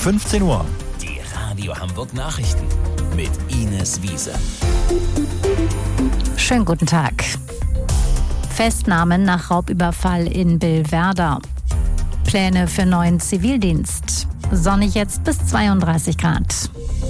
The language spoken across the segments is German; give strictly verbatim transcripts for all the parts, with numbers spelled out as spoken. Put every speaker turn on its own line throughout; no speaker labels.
fünfzehn Uhr.
Die Radio Hamburg Nachrichten mit Ines Wiese.
Schönen guten Tag. Festnahmen nach Raubüberfall in Billwerder. Pläne für neuen Zivildienst. Sonnig jetzt bis zweiunddreißig Grad.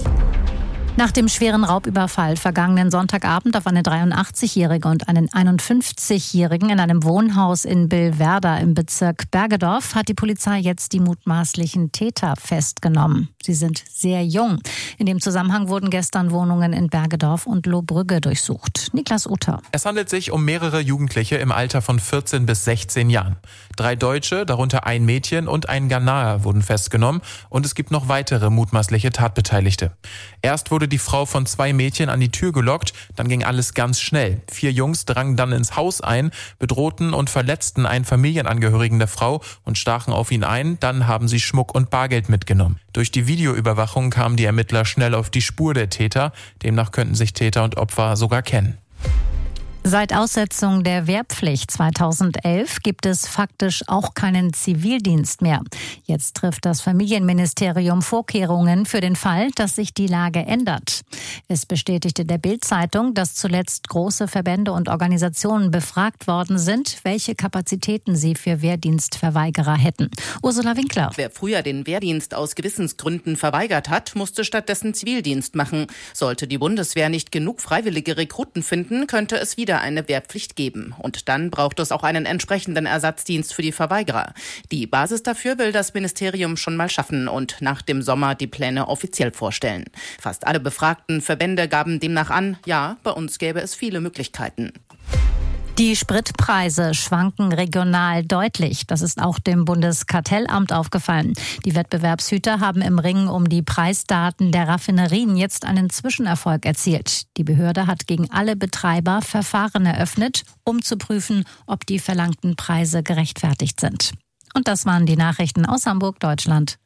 Nach dem schweren Raubüberfall vergangenen Sonntagabend auf eine dreiundachtzig-Jährige und einen einundfünfzigjährigen in einem Wohnhaus in Billwerder im Bezirk Bergedorf hat die Polizei jetzt die mutmaßlichen Täter festgenommen. Sie sind sehr jung. In dem Zusammenhang wurden gestern Wohnungen in Bergedorf und Lohbrügge durchsucht. Niklas Utter.
Es handelt sich um mehrere Jugendliche im Alter von vierzehn bis sechzehn Jahren. Drei Deutsche, darunter ein Mädchen und ein Ghanaer wurden festgenommen und es gibt noch weitere mutmaßliche Tatbeteiligte. Erst wurde die Frau von zwei Mädchen an die Tür gelockt, dann ging alles ganz schnell. Vier Jungs drangen dann ins Haus ein, bedrohten und verletzten einen Familienangehörigen der Frau und stachen auf ihn ein, dann haben sie Schmuck und Bargeld mitgenommen. Durch die Videoüberwachung kamen die Ermittler schnell auf die Spur der Täter, demnach könnten sich Täter und Opfer sogar kennen.
Seit Aussetzung der Wehrpflicht zweitausendelf gibt es faktisch auch keinen Zivildienst mehr. Jetzt trifft das Familienministerium Vorkehrungen für den Fall, dass sich die Lage ändert. Es bestätigte der Bild-Zeitung, dass zuletzt große Verbände und Organisationen befragt worden sind, welche Kapazitäten sie für Wehrdienstverweigerer hätten. Ursula Winkler.
Wer früher den Wehrdienst aus Gewissensgründen verweigert hat, musste stattdessen Zivildienst machen. Sollte die Bundeswehr nicht genug freiwillige Rekruten finden, könnte es wieder eine Wehrpflicht geben. Und dann braucht es auch einen entsprechenden Ersatzdienst für die Verweigerer. Die Basis dafür will das Ministerium schon mal schaffen und nach dem Sommer die Pläne offiziell vorstellen. Fast alle befragten Verbände gaben demnach an, ja, bei uns gäbe es viele Möglichkeiten.
Die Spritpreise schwanken regional deutlich. Das ist auch dem Bundeskartellamt aufgefallen. Die Wettbewerbshüter haben im Ringen um die Preisdaten der Raffinerien jetzt einen Zwischenerfolg erzielt. Die Behörde hat gegen alle Betreiber Verfahren eröffnet, um zu prüfen, ob die verlangten Preise gerechtfertigt sind. Und das waren die Nachrichten aus Hamburg, Deutschland